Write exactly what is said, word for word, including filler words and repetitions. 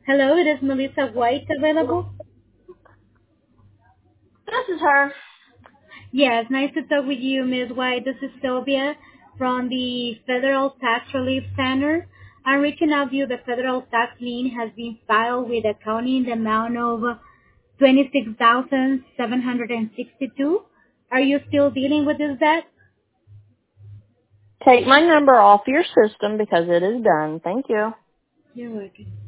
Hello, it is Melissa White available? This is her. Yes, nice to talk with you, Miss White. This is Sylvia from the Federal Tax Relief Center. I'm reaching out to you. The federal tax lien has been filed with the county in the amount of twenty-six thousand seven hundred sixty-two. Are you still dealing with this debt? Take my number off your system because it is done. Thank you. You're welcome.